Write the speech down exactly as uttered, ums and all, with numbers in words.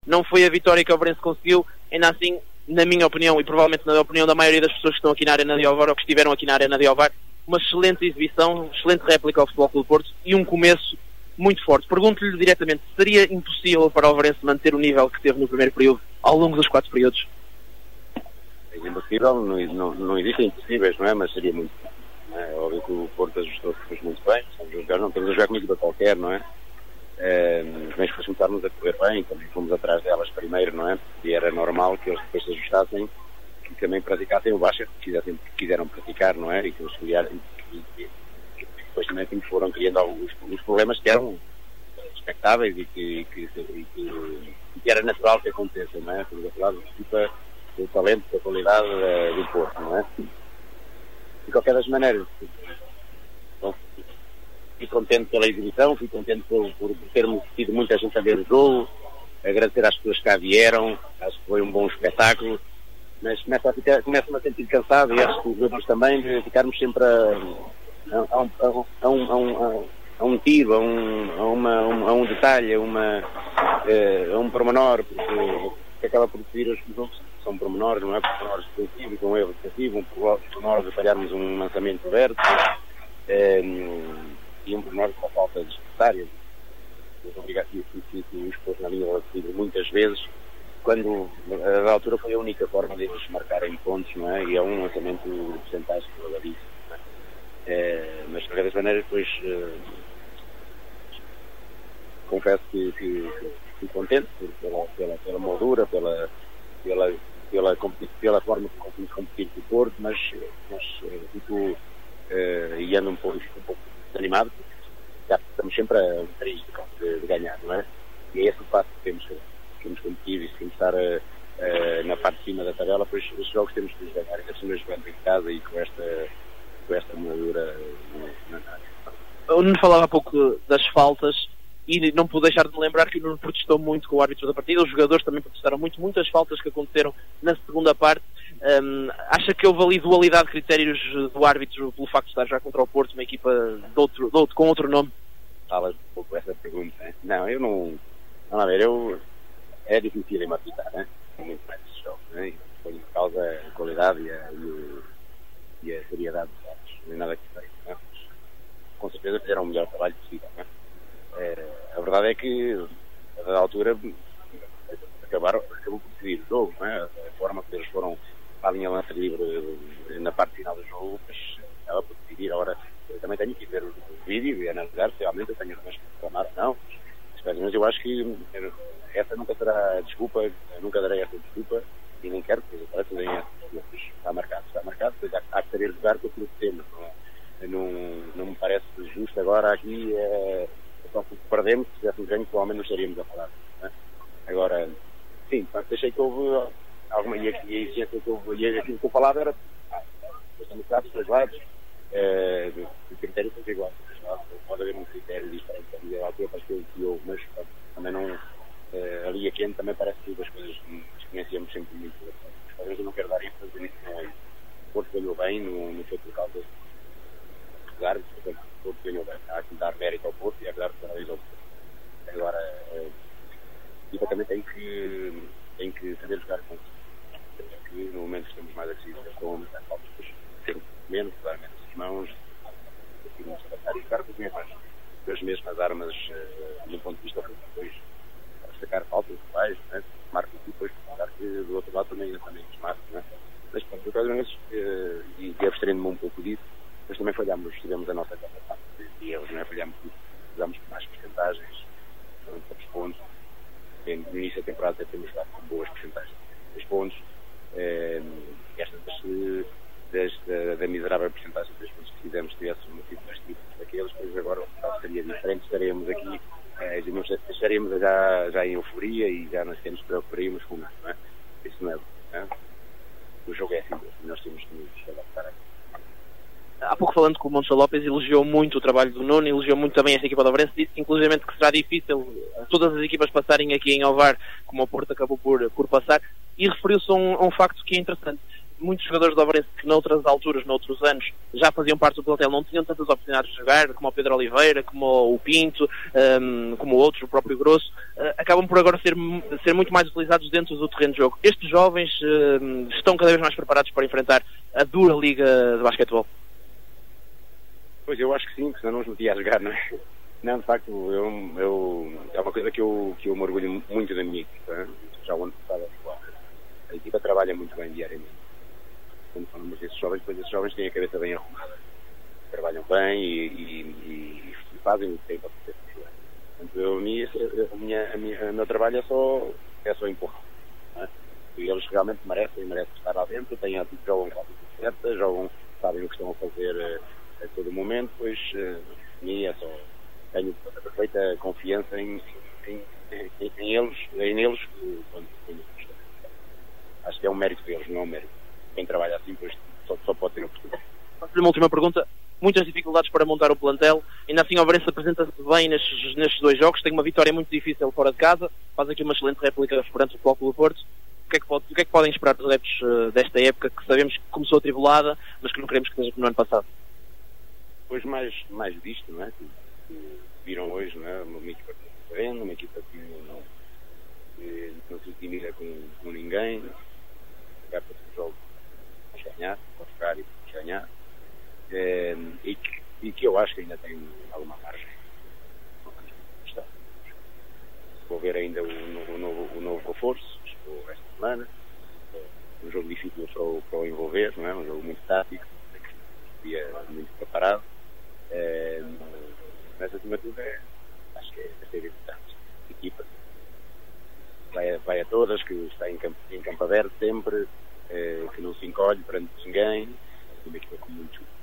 Não foi a vitória que o Ovarense conseguiu, ainda assim, na minha opinião, e provavelmente na opinião da maioria das pessoas que estão aqui na Arena de Ovar, ou que estiveram aqui na Arena de Ovar, uma excelente exibição, excelente réplica ao Futebol Clube do Porto e um começo muito forte. Pergunto-lhe diretamente, seria impossível para o Ovarense manter o nível que teve no primeiro período ao longo dos quatro períodos? É impossível, não, não, não existem impossíveis, não é? Mas seria muito. É óbvio que o Porto ajustou-se muito bem, jogar, não temos a jogar com uma equipa qualquer, não é? É, mas se começarmos a correr bem, também fomos atrás delas primeiro, não é? E era normal que eles depois se ajustassem e também praticassem o baixa que quisessem, quiseram praticar, não é? E que eles criaram, e, e, e depois também assim, foram criando alguns os problemas que eram expectáveis e que, que, e que, que era natural que aconteça, não é? Estamos a falar da equipa, do talento, da qualidade uh, do Porto, não é? De qualquer das maneiras, então, fico contente pela exibição, fico contente por, por termos tido muita gente a ver o jogo, agradecer às pessoas que cá vieram, acho que foi um bom espetáculo, mas começo a, ficar, começo a sentir cansado e acho que os jogadores também de ficarmos sempre a, a, a, um, a, um, a, um, a um tiro, a um, a uma, a um, a um detalhe, a, uma, a um pormenor, porque acaba por decidir os jogos. São pormenores, não é? Pormenores defensivos, um erro defensivo, um pormenor de falharmos um lançamento aberto, é, e um pormenor com a falta desnecessária. Obrigado, que o expôs na linha defensiva muitas vezes, quando a da altura foi a única forma deles marcarem pontos, não é? E é um lançamento de porcentagem que eu disse, não é? É, mas de qualquer maneira, depois é, confesso que fico contente pela, pela, pela moldura, pela, pela Pela, pela forma que conseguimos competir com o Porto, mas, mas fico uh, e ando um pouco, um pouco desanimado, porque já estamos sempre a um três de, de ganhar, não é? E é esse o passo que temos que temos competir e se temos que estar uh, uh, na parte de cima da tabela, pois os jogos temos que ganhar, e assim jogando em casa e com esta, com esta moldura na área. O Nuno falava há pouco das faltas, e não pude deixar de me lembrar que o Nuno protestou muito com o árbitro da partida, os jogadores também protestaram muito, muitas faltas que aconteceram na segunda parte. Um, acha que houve ali dualidade de critérios do árbitro pelo facto de estar já contra o Porto, uma equipa de outro, de outro, com outro nome? Falas um pouco essa pergunta, né? Não, eu não... Vamos lá ver, eu... É difícil em apitar, né? Muito mais esses jogos, né? Foi em causa a qualidade e a, e o, e a seriedade dos jogos, não é nada que feito, né? Com certeza fizeram o melhor trabalho possível, né? É, a verdade é que a dada altura acabaram, acabou por decidir o jogo, não é? A forma que eles foram para a linha lança livre na parte final do jogo, mas acaba por decidir. Agora eu também tenho que ver o vídeo e analisar se realmente eu tenho razões para reclamar ou não, mas eu acho que essa nunca será desculpa, nunca darei essa desculpa e nem quero que parece nem essa desculpa. Está marcado, está marcado, depois há, há que saber jogar com aquilo que temos, não é? Não, não me parece justo agora aqui é, só porque perdemos, se tivéssemos ganho, provavelmente não estaríamos a falar. Não é? Agora, sim, achei que houve alguma, e a exigência que houve, e aquilo que eu falava era bastante claro, dos dois lados, é, o critério foi igual, pode haver um critério diferente, a altura parece que houve, mas também não, é, ali a quente também parece que as coisas desconhecíamos sempre muito, mas eu não quero dar isso, mas isso não é isso. O Porto ganhou bem, no, no foi por causa dos árbitros, portanto, o Porto ganhou bem, há que dar mérito ao Porto e há que dar parabéns ao Porto. Agora, é, e também tem que, tem que saber jogar com isso. Que no momento que estamos mais agressivos, estão a aumentar faltas, ter menos, dar menos as mãos, conseguimos adaptar e jogar com as mesmas, com as mesmas armas, uh, do ponto de vista depois, destacar faltas, faz, né? Marca e depois, claro que do outro lado também, também desmarca, né? Mas, pronto, por causa disso, uh, e, e abstraindo-me um pouco disso, mas também falhámos, tivemos a nossa capacidade de erros, não é? Falhámos, usámos com mais porcentagens, foram poucos pontos. No início da temporada até temos dado com boas porcentagens de pontos. Eh, esta das, das, da, da miserável porcentagem dos pontos que fizemos, se tivéssemos tido mais tipos daqueles, pois agora o resultado seria diferente, estaremos aqui, eh, estaremos já, já em euforia e já nós temos preocuparíamos com nada, não é? Isso não é bom, não é? O jogo é assim, nós temos que nos adaptar aqui. Há pouco falando com o Monte Lopes, elogiou muito o trabalho do Nuno, elogiou muito também esta equipa do Ovarense, disse inclusive que será difícil todas as equipas passarem aqui em Ovar, como o Porto acabou por, por passar, e referiu-se a um, a um facto que é interessante. muitos jogadores do Ovarense que noutras alturas, noutros anos, já faziam parte do plantel, não tinham tantas oportunidades de jogar, como o Pedro Oliveira, como o Pinto, um, como outros, o próprio Grosso, uh, acabam por agora ser, ser muito mais utilizados dentro do terreno de jogo. Estes jovens uh, estão cada vez mais preparados para enfrentar a dura liga de basquetebol? Pois, eu acho que sim, porque senão não os metia a jogar, não é? Não, de facto, eu, eu, é uma coisa que eu, que eu me orgulho muito da minha equipa. Já o ano passado, a equipa trabalha muito bem diariamente. Quando falamos desses jovens, depois esses jovens têm a cabeça bem arrumada. Trabalham bem e, e, e fazem o que têm para fazer. Portanto, eu, a, minha, a, minha, a minha, o meu trabalho é só, é só empurrar. É? E eles realmente merecem, merecem estar lá dentro, têm a jogam com a certa, jogam, sabem o que estão a fazer a, a todo momento, pois a mim é só. Tenho perfeita confiança em, em, em, em eles, em eles quando, quando, acho que é um mérito deles, não é um mérito. Quem trabalha assim, pois, só, só pode ter oportunidade. Faço-lhe uma última pergunta. Muitas dificuldades para montar o plantel, ainda assim o Ovarense apresenta-se bem nestes, nestes dois jogos, tem uma vitória muito difícil fora de casa, faz aqui uma excelente réplica perante o Futebol Clube do Porto. O que, é que pode, o que é que podem esperar dos adeptos uh, desta época, que sabemos que começou atribulada, mas que não queremos que seja como no ano passado? Pois mais, mais disto, não é? Que, que viram hoje, não é? Uma equipa diferente, uma equipa que não, que não se intimida com, com ninguém, jogar para o jogo, ganhar, para jogar e para ganhar. É, e, que, e que eu acho que ainda tem alguma margem. Está. Vou ver ainda o, o, novo, o novo reforço esta semana. Um jogo difícil para o, para o envolver, não é? Um jogo muito tático, dia muito preparado. É, mas acima de tudo é, acho que é ser importante. A equipa vai, vai a todas, que está em campo, em campo aberto sempre, é, que não se encolhe perante ninguém, uma equipa com muito